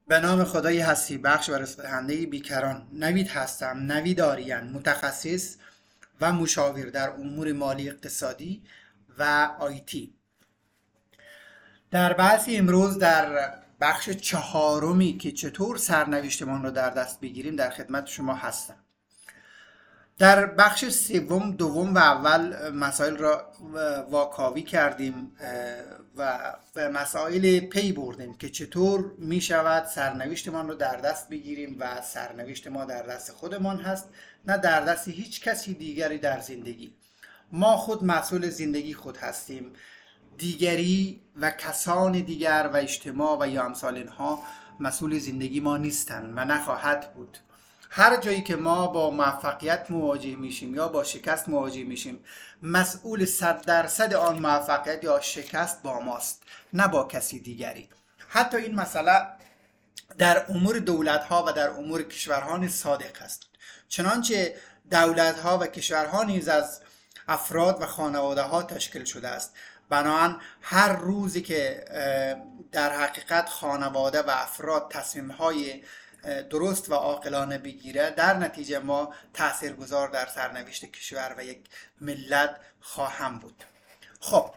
به نام خدای هستی بخش و رزق‌دهنده بیکران. نوید هستم، نوید آریان، متخصص و مشاور در امور مالی اقتصادی و آیتی. در بحث امروز در بخش چهارمی که چطور سرنوشتمان رو در دست بگیریم در خدمت شما هستم. در بخش سوم، دوم و اول مسائل را واکاوی کردیم و به مسائل پی بردیم که چطور می شود سرنوشتمان رو در دست بگیریم و سرنوشت ما در دست خودمان هست، نه در دست هیچ کسی دیگری در زندگی. ما خود مسئول زندگی خود هستیم. دیگری و کسان دیگر و اجتماع و یا امثال اینها مسئول زندگی ما نیستند و نخواهد بود. هر جایی که ما با موفقیت مواجه میشیم یا با شکست مواجه میشیم، مسئول 100% آن موفقیت یا شکست با ماست، نه با کسی دیگری. حتی این مسئله در امور دولت‌ها و در امور کشورها صادق است. چنانچه دولت‌ها و کشورها نیز از افراد و خانواده‌ها تشکیل شده است. بنابراین هر روزی که در حقیقت خانواده و افراد تصمیم‌های درست و عاقلانه بگیره، در نتیجه ما تاثیرگذار در سرنوشت کشور و یک ملت خواهم بود. خب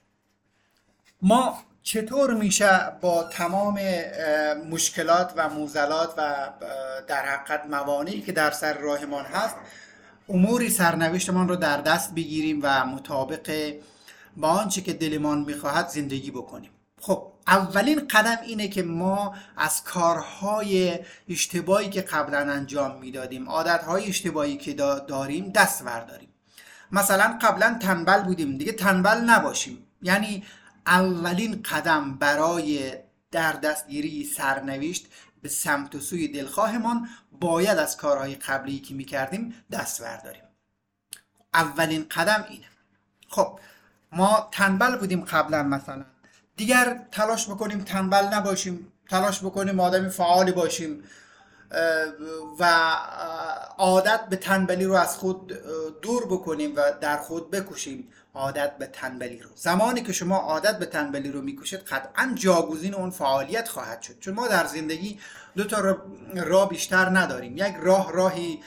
ما چطور میشه با تمام مشکلات و معضلات و در حقیقت موانعی که در سر راهمان هست اموری سرنوشتمان رو در دست بگیریم و مطابق با آنچه که دلمان میخواهد زندگی بکنیم؟ خب اولین قدم اینه که ما از کارهای اشتباهی که قبلا انجام میدادیم، عادتهای اشتباهی که داریم دست برداریم. مثلا قبلا تنبل بودیم، دیگه تنبل نباشیم. یعنی اولین قدم برای در دستگیری سرنوشت به سمت و سوی دلخواهمان باید از کارهای قبلی که میکردیم دست برداریم. اولین قدم اینه. خب ما تنبل بودیم قبلا، مثلا دیگر تلاش بکنیم تنبل نباشیم، تلاش بکنیم آدمی فعالی باشیم و عادت به تنبلی رو از خود دور بکنیم و در خود بکشیم عادت به تنبلی رو. زمانی که شما عادت به تنبلی رو میکشید قطعا جاگزین اون فعالیت خواهد شد، چون ما در زندگی دو تا راه بیشتر نداریم. یک راهی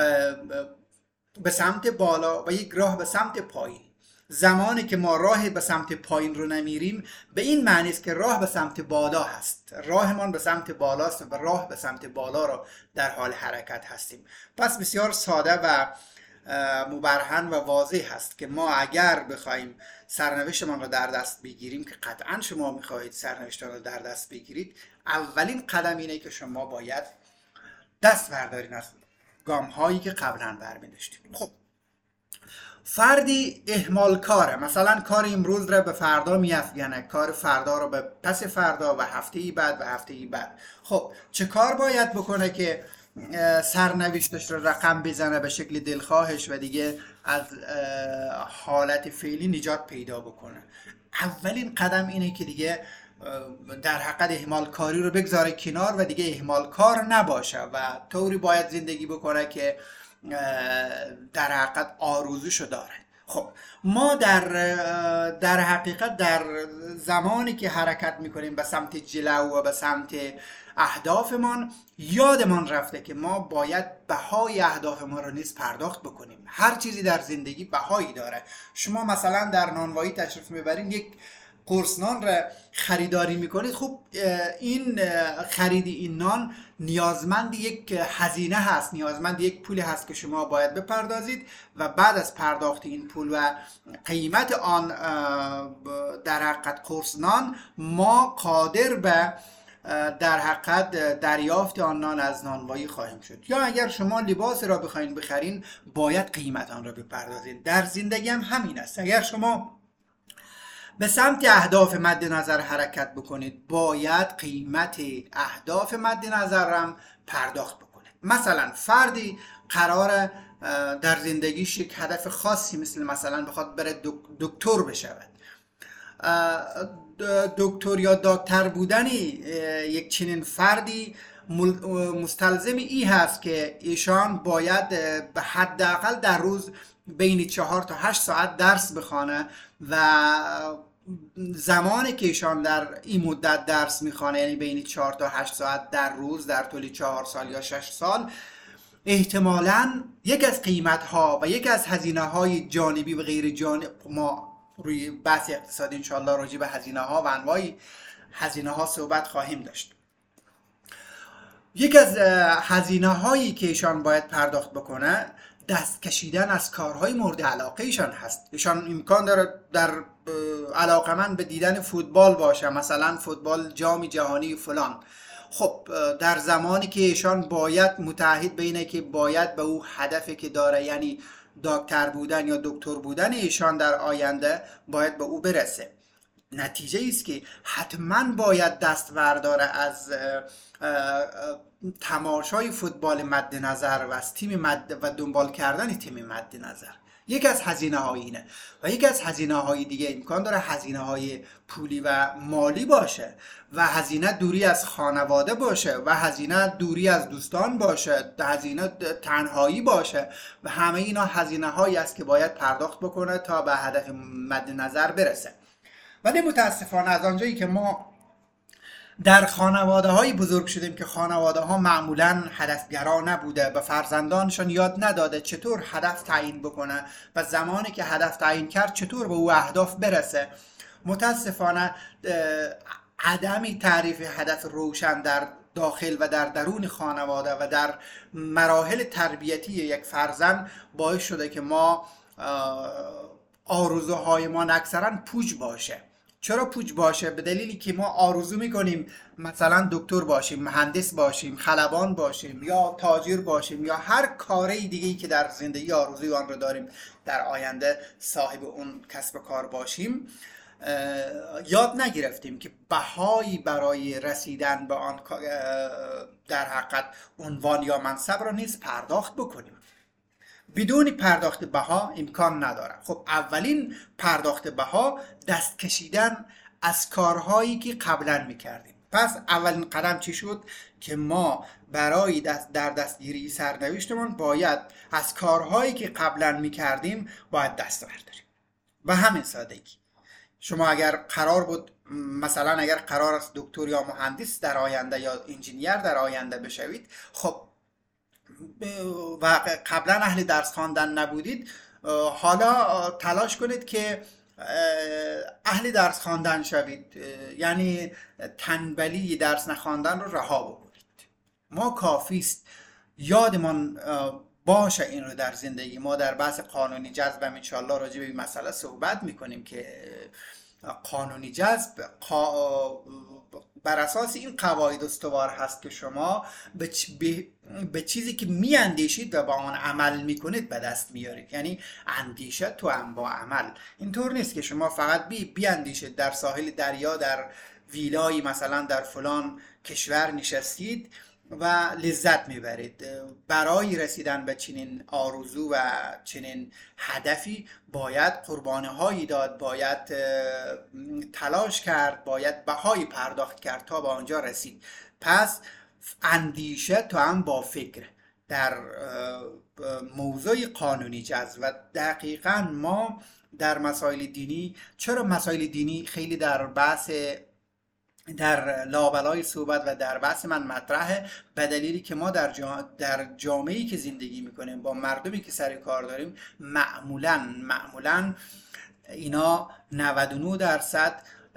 به سمت بالا و یک راه به سمت پایین. زمانی که ما راه به سمت پایین رو نمیریم به این معنی است که راه به سمت بالا هست، راهمان به سمت بالاست و راه به سمت بالا رو در حال حرکت هستیم. پس بسیار ساده و مبرهن و واضح هست که ما اگر بخوایم سرنوشتمان رو در دست بگیریم، که قطعا شما میخواهید سرنوشتمان رو در دست بگیرید، اولین قدم اینه که شما باید دست بردارین از گام هایی که قبلا برمی‌داشتیم. خب فردی اهمال کاره، مثلا کار امروز را به فردا میافکنه، کار فردا رو به پس فردا و هفته بعد و هفته بعد. خب چه کار باید بکنه که سرنوشتش رو رقم بزنه به شکل دلخواهش و دیگه از حالت فعلی نجات پیدا بکنه؟ اولین قدم اینه که دیگه در حقیقت اهمال کاری رو بگذاره کنار و دیگه اهمال کار نباشه و طوری باید زندگی بکنه که در حقیقت آرزوشو داره. خب ما در حقیقت در زمانی که حرکت میکنیم به سمت جلو و به سمت اهدافمان، یادمان رفته که ما باید بهای اهداف ما رو نیز پرداخت بکنیم. هر چیزی در زندگی بهایی داره. شما مثلا در نانوایی تشریف میبرین، یک قرص نان را خریداری میکنید. خب این خرید این نان نیازمند یک هزینه هست، نیازمند یک پول هست که شما باید بپردازید و بعد از پرداخت این پول و قیمت آن در حقیقت قرص نان ما قادر به در حقیقت دریافت آن نان از نانوایی خواهیم شد. یا اگر شما لباس را بخواید بخرین باید قیمت آن را بپردازید. در زندگی هم همین است. اگر شما به سمت اهداف مد نظر حرکت بکنید باید قیمت اهداف مد نظر هم پرداخت بکنید. مثلا فردی قراره در زندگیش یک هدف خاصی مثلا بخواد بره دکتر بشود. دکتر یا دکتر بودن یک چنین فردی مستلزم این هست که ایشان باید به حداقل در روز بین 4 تا 8 ساعت درس بخوانه و زمانی که ایشان در این مدت درس میخوانه، یعنی بین 4 تا 8 ساعت در روز در طول 4 سال یا 6 سال، احتمالاً یک از قیمت‌ها و یک از هزینه‌های جانبی و غیر جانبی، ما روی بحث اقتصادی انشاءالله راجع به هزینه‌ها و انواع هزینه‌ها صحبت خواهیم داشت. یک از هزینه‌هایی که ایشان باید پرداخت بکنه دست کشیدن از کارهای مورد علاقه ایشان هست. ایشان امکان داره در علاقمند به دیدن فوتبال باشه، مثلا فوتبال جام جهانی فلان. خب در زمانی که ایشان باید متعهد به اینه که باید به او هدفی که داره، یعنی دکتر بودن یا دکتر بودن ایشان در آینده، باید به او برسه. نتیجه است که حتما باید دست برداره از تماشای فوتبال مد نظر و از تیم و دنبال کردن تیم مد نظر. یک از هزینه های اینه و یک از هزینه های دیگه امکان داره هزینه های پولی و مالی باشه و هزینه دوری از خانواده باشه و هزینه دوری از دوستان باشه، هزینه تنهایی باشه و همه اینا هزینه هایی است که باید پرداخت بکنه تا به هدف مد نظر برسه. ولی متاسفانه از آنجایی که ما در خانواده های بزرگ شدیم که خانواده ها معمولا هدفگرا نبوده و فرزندانشان یاد نداده چطور هدف تعیین بکنه و زمانی که هدف تعیین کرد چطور به او اهداف برسه، متاسفانه عدم تعریف هدف روشن در داخل و در درون خانواده و در مراحل تربیتی یک فرزند باعث شده که ما آرزوهای ما اکثرا پوچ باشه. چرا پوچ باشه؟ به دلیلی که ما آرزو میکنیم مثلا دکتر باشیم، مهندس باشیم، خلبان باشیم یا تاجر باشیم یا هر کاری دیگه‌ای که در زندگی آرزوی آن رو داریم در آینده صاحب اون کسب و کار باشیم. یاد نگرفتیم که بهایی برای رسیدن به آن در حقیقت عنوان یا منصب را نیز پرداخت بکنیم. بدون پرداخت بها امکان نداره. خب اولین پرداخت بها دست کشیدن از کارهایی که قبلا میکردیم. پس اولین قدم چی شد؟ که ما برای در دستگیری سرنوشتمون باید از کارهایی که قبلا میکردیم باید دست برداریم. و همین سادگی. شما اگر قرار بود مثلا اگر قرار است دکتر یا مهندس در آینده یا انجینیر در آینده بشوید، خب و قبلا اهل درس خواندن نبودید، حالا تلاش کنید که اهل درس خواندن شوید، یعنی تنبلی درس نخواندن رو رها بکنید. ما کافیست یادمان باشه این رو در زندگی. ما در بحث قانونی جذب هم انشاءالله راجع به این مسئله صحبت میکنیم که قانونی جذب بر اساس این قواعد استوار هست که شما به چیزی که می اندیشید و با آن عمل میکنید به دست میارید. یعنی اندیشه تو هم با عمل. اینطور نیست که شما فقط بی اندیشید در ساحل دریا در ویلایی مثلا در فلان کشور نشستید و لذت میبرید. برای رسیدن به چنین آرزو و چنین هدفی باید قربانی هایی داد، باید تلاش کرد، باید بهای پرداخت کرد تا به آنجا رسید. پس اندیشه تو هم با فکر در موضوع قانونی جذب. و دقیقاً ما در مسائل دینی، چرا مسائل دینی خیلی در بحث در لابلای صحبت و در بحث من مطرحه؟ به دلیلی که ما در جامعه‌ای که زندگی میکنیم با مردمی که سر کار داریم معمولاً اینا 99%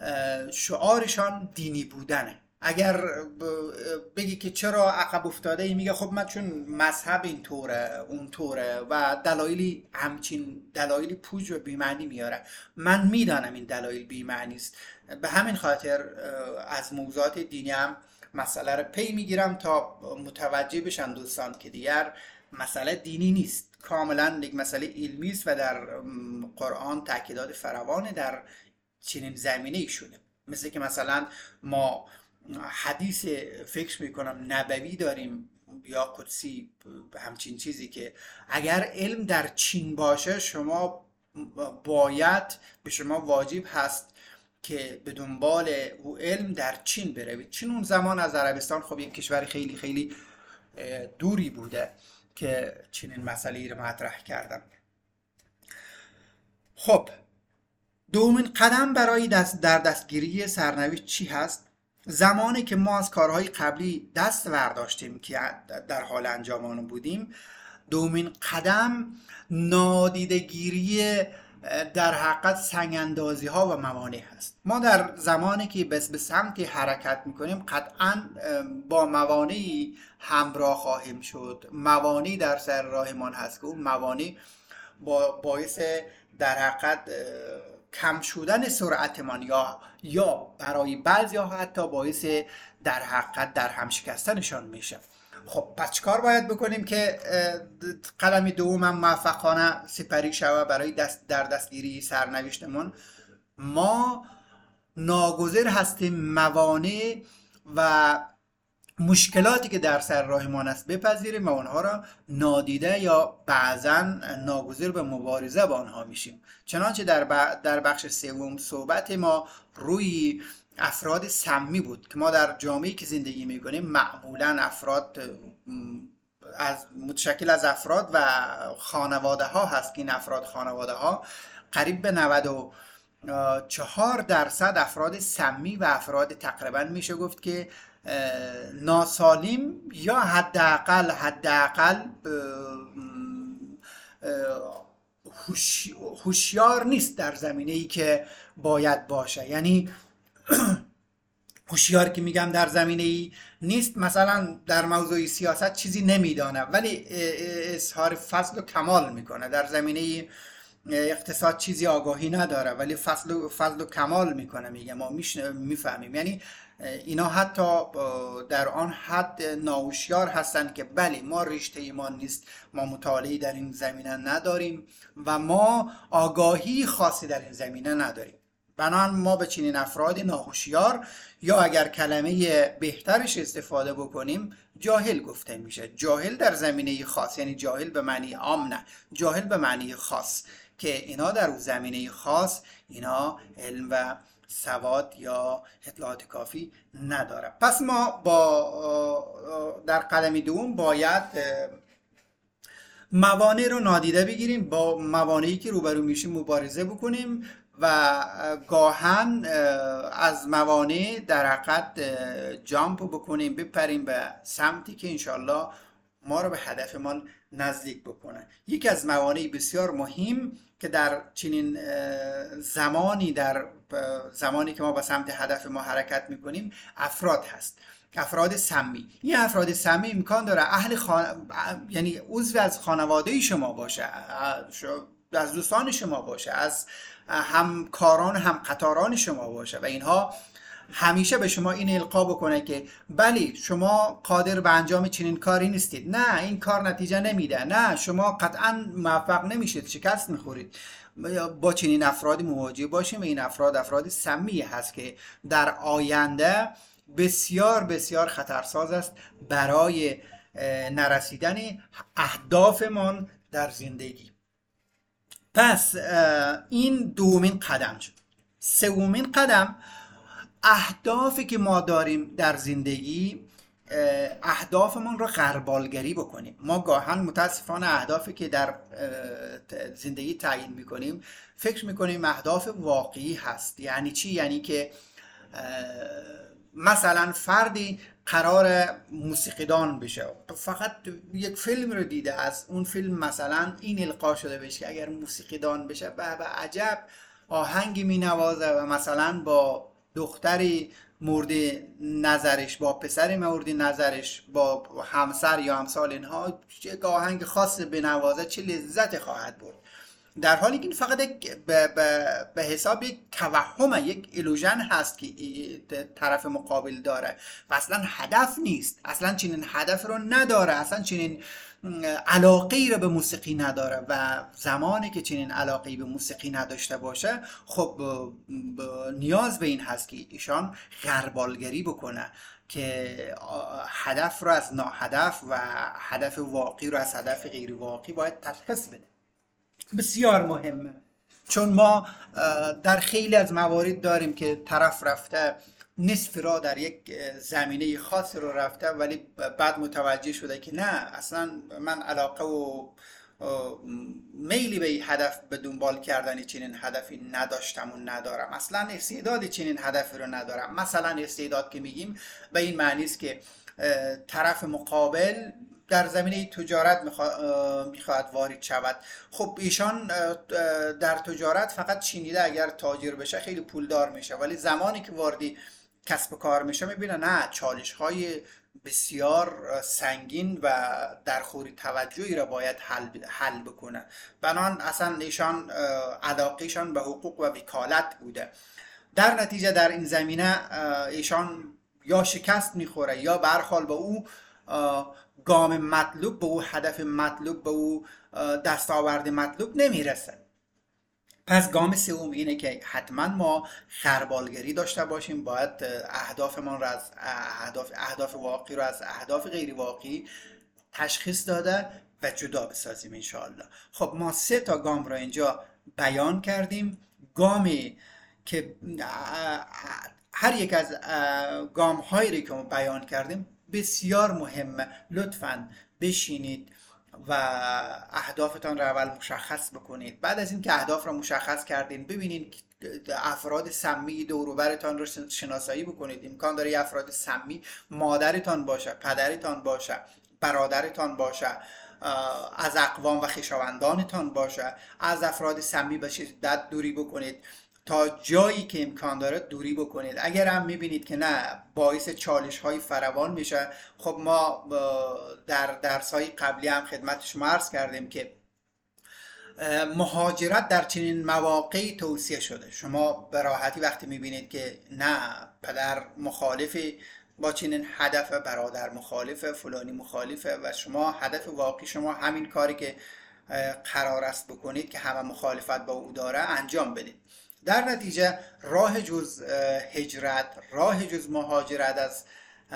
شعارشان دینی بودنه. اگر بگی که چرا عقب افتاده ای، میگه خب من چون مذهب این طوره اون طوره و دلایلی همچین دلایلی پوچ و بی‌معنی میاره. من میدانم این دلایل بی‌معنی است، به همین خاطر از موضوعات دینی هم مسئله رو پی میگیرم تا متوجه بشن دوستان که دیگر مسئله دینی نیست، کاملا یک مسئله علمی است و در قرآن تاکیدات فراوان در چنین زمینه‌ای شده. مثل که مثلا ما حدیث فکر میکنم نبوی داریم یا قدسی، همچین چیزی که اگر علم در چین باشه شما باید به شما واجب هست که به دنبال او علم در چین بروید. چین اون زمان از عربستان خب یک کشور خیلی خیلی دوری بوده که چنین مسئله رو مطرح کردم. خب دومین قدم برای در دستگیری سرنوشت چی هست؟ زمانی که ما از کارهای قبلی دست برداشتیم که در حال انجام آن بودیم، دومین قدم نادیدگیری در حقیقت سنگ‌اندازی ها و موانع هست. ما در زمانی که به سمت حرکت میکنیم قطعا با موانعی همراه خواهیم شد. موانعی در سر راهمان هست که اون موانع باعث در حقیقت کم شدن سرعتمان یا برای بعضی ها حتی باعث در حقیقت در هم شکستنشان میشه. خب پس چیکار باید بکنیم که قدم دوم هم موفقانه سپری شود برای در دستگیری سرنوشتمون؟ ما ناگزیر هستیم موانع و مشکلاتی که در سر راهمان است بپذیریم و آنها را نادیده یا بعضا ناگزیر به مبارزه با آنها میشیم. چنانچه در بخش سوم صحبت ما روی افراد سمی بود که ما در جامعه‌ای که زندگی میکنیم معمولا افراد متشکل از افراد و خانواده ها هست که این افراد خانواده ها قریب به 94% افراد سمی و افراد تقریبا میشه گفت که ناسالم یا حداقل هوشیار نیست در زمینه‌ای که باید باشه. یعنی هوشیار که میگم در زمینه‌ای نیست، مثلا در موضوع سیاست چیزی نمیدانه ولی اظهار فضل و کمال میکنه، در زمینه اقتصاد چیزی آگاهی نداره ولی فضل و کمال میکنه، میگه ما میفهمیم. یعنی اینا حتی در آن حد ناهوشیار هستند که بله ما رشته ایمان نیست، ما مطالعه در این زمینه نداریم و ما آگاهی خاصی در این زمینه نداریم. بنابراین ما به چنین افراد ناهوشیار یا اگر کلمه بهترش استفاده بکنیم جاهل گفته میشه. جاهل در زمینه خاص، یعنی جاهل به معنی عام نه، جاهل به معنی خاص، که اینا در اون زمینه خاص اینا علم و سواد یا اطلاعات کافی نداره. پس ما در قدم دوم باید موانع رو نادیده بگیریم، با موانعی که روبرو میشیم مبارزه بکنیم و گاهن از موانع در حقیقت جامپ بکنیم، بپریم به سمتی که انشالله ما رو به هدفمان نزدیک بکنه. یکی از موانع بسیار مهم که در چنین زمانی که ما به سمت هدف ما حرکت میکنیم افراد هست، افراد سمی. این افراد سمی امکان داره یعنی عضو از خانواده شما باشه، از دوستان شما باشه، از همکاران هم قطاران شما باشه و اینها همیشه به شما این القا بکنه که بله شما قادر به انجام چنین کاری نیستید، نه این کار نتیجه نمیده، نه شما قطعا موفق نمیشید، شکست میخورید. با چنین افرادی مواجه باشیم و این افراد سمی هست که در آینده بسیار بسیار خطرساز است برای نرسیدن اهدافمان در زندگی. پس این دومین قدم شد. سومین قدم اهدافی که ما داریم در زندگی، اهدافمون رو غربالگری بکنیم. ما گاهن متاسفانه اهدافی که در زندگی تعیین میکنیم فکر میکنیم اهداف واقعی هست. یعنی چی؟ یعنی که مثلا فردی قرار موسیقیدان بشه، فقط یک فیلم رو دیده، از اون فیلم مثلا این القا شده بشه که اگر موسیقیدان بشه به عجب آهنگی می نوازه و مثلا با دختری مورد نظرش، با پسری مورد نظرش، با همسر یا امثال اینها یک آهنگ خاص بنوازه چه لذت خواهد برد، در حالی که این فقط به حساب یک توهمه، یک ایلوژن هست که طرف مقابل داره و اصلا هدف نیست، اصلا چنین هدف رو نداره، اصلا چنین علاقه‌ای رو به موسیقی نداره و زمانی که چنین علاقه‌ای به موسیقی نداشته باشه خب نیاز به این هست که ایشان غربالگری بکنه که هدف رو از ناهدف و هدف واقعی رو از هدف غیر واقعی باید تشخیص بده. بسیار مهمه، چون ما در خیلی از موارد داریم که طرف رفته نصف را در یک زمینه خاص رو رفته ولی بعد متوجه شده که نه اصلا من علاقه و میلی به این هدف به دنبال کردن چنین هدفی نداشتم و ندارم. اصلا استعداد چنین هدفی رو ندارم. مثلا استعداد که میگیم به این معنی است که طرف مقابل در زمینه تجارت میخواهد وارد شود. خب ایشان در تجارت فقط شنیده اگر تاجر بشه خیلی پولدار میشه، ولی زمانی که واردی کسب و کار میشه میبینه نه، چالش های بسیار سنگین و در خوری توجهی را باید حل بکنه. بنان اصلا ایشان علاقهشان به حقوق و وکالت بوده. در نتیجه در این زمینه ایشان یا شکست میخوره یا به هر حال به او گام مطلوب، به او هدف مطلوب، به او دستاورد مطلوب نمیرسه. پس گام سوم اینه که حتما ما خربالگری داشته باشیم. باید اهدافمان رو از اهداف واقعی رو از اهداف غیر واقعی تشخیص داده و جدا بسازیم انشاءالله. خب ما 3 تا گام رو اینجا بیان کردیم. گامی که هر یک از گام هایی که ما بیان کردیم بسیار مهمه. لطفاً بشینید و اهدافتان را اول مشخص بکنید. بعد از اینکه اهداف را مشخص کردین ببینید افراد سمی دور و برتان رو شناسایی بکنید. امکان داره افراد سمی مادرتان باشه، پدرتان باشه، برادرتان باشه، از اقوام و خویشاوندانتان باشه. از افراد سمی به شدت دوری بکنید، تا جایی که امکان داره دوری بکنید. اگر هم میبینید که نه، باعث چالش های فراوان میشه، خب ما در درس های قبلی هم خدمت شما عرض کردیم که مهاجرت در چنین مواقعی توصیه شده. شما به راحتی وقتی میبینید که نه، پدر مخالفه با چنین هدف، برادر مخالفه، فلانی مخالفه و شما هدف واقعی شما همین کاری که قرار است بکنید که همه مخالفت با او داره انجام بدید. در نتیجه راه جز هجرت، راه جز مهاجرت از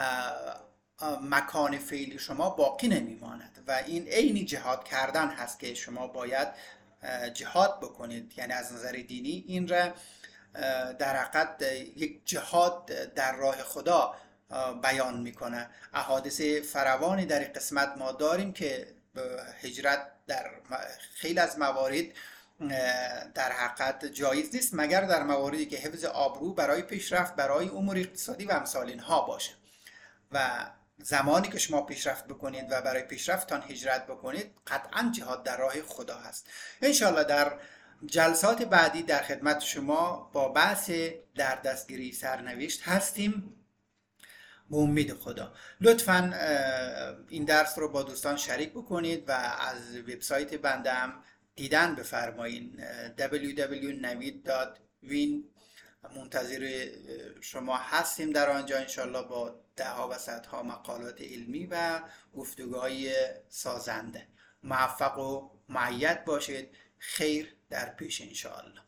مکان فعلی شما باقی نمیماند و این عین جهاد کردن هست که شما باید جهاد بکنید. یعنی از نظر دینی این را در حقیقت یک جهاد در راه خدا بیان میکنه. احادیث فراوانی در این قسمت ما داریم که هجرت در خیلی از موارد در حقیقت جایز نیست مگر در مواردی که حفظ آبرو برای پیشرفت، برای امور اقتصادی و امثال اینها باشه. و زمانی که شما پیشرفت بکنید و برای پیشرفتتان هجرت بکنید، قطعا جهاد در راه خدا هست. انشالله در جلسات بعدی در خدمت شما با بحث در دستگیری سرنوشت هستیم به امید خدا. لطفاً این درس رو با دوستان شریک بکنید و از وبسایت بنده هم دیدن بفرمایید. www.navid.win منتظر شما هستیم در آنجا انشالله با دهها و صدها مقالات علمی و گفتگوهای سازنده. موفق و مؤید باشید. خیر در پیش انشالله.